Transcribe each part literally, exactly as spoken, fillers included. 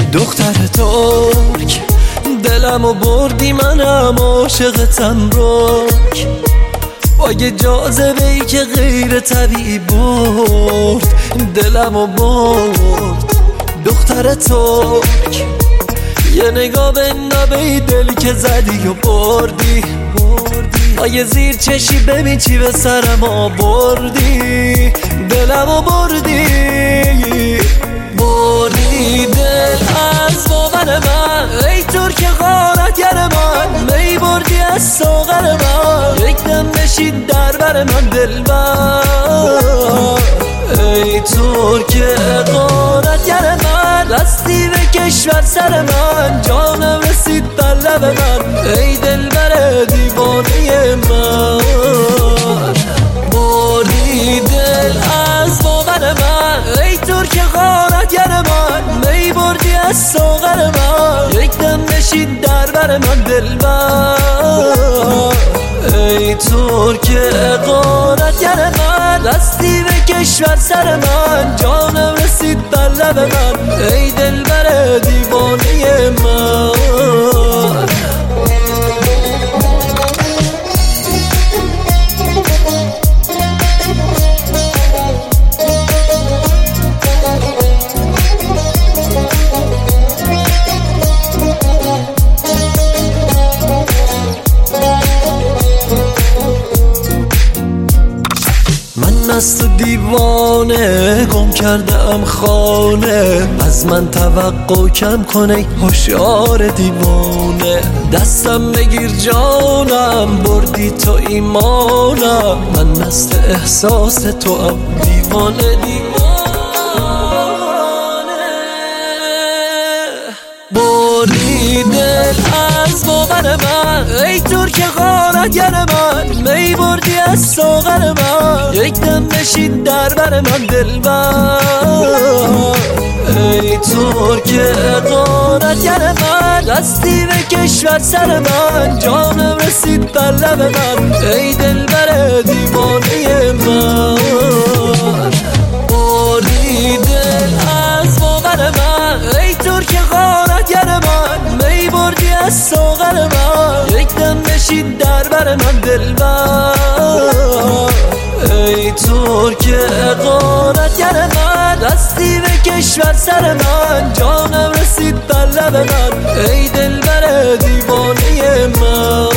دختر ترک دلمو بردی، منم عاشقتم رک، با یه جاذبه‌ای که غیر طبیعی برد دلمو برد. دختر ترک یه نگاه به نبی دلی که زدی و بردی، با یه زیر چشی ببین چی به سرم آوردی، دلمو بردی بردی دل از باور من، ای ترک غارتگر من، می بردی از ساغر من، یک دم نشید در بر من دلبر، ای ترک غارتگر من، دستی به کشور سر من، جانم رسید بر لب من، ای دلبر دیوانه من، بردی دل از باور من، ای ترک غارتگر من، می بردی از ساغر من، یک دم نشید در بر من دلبر، ای ترک غارتگر من، دستی به کشور سر من، جانم رسید بر لب من، ای دلبر دیوانه من. از تو دیوانه گم کردم خانه، از من توقع کم کنه هوشیار دیوانه، دستم بگیر جانم بردی تو ایمانم، من مست احساس تو ام دیوانه دیوانه، بردی دل از باور من، ای ترک غارتگر من، می بردی از ساغر من، یک دم نشید در بر من دلبر، ای ترک غارتگر من، دستی به کشور سر من، جانم رسید بر لب من، ای دلبر دیوانه من، بردی دل از باور من، ای ترک غارتگر من، می بردی از ساغر من، یک دم نشید در بر من دلبر، ای ترک غارتگر من، دستی به کشور سر من، جانم رسید بر لب من، ای دلبر دیوانه من.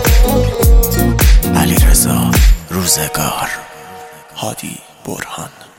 روزگار هادی برهان.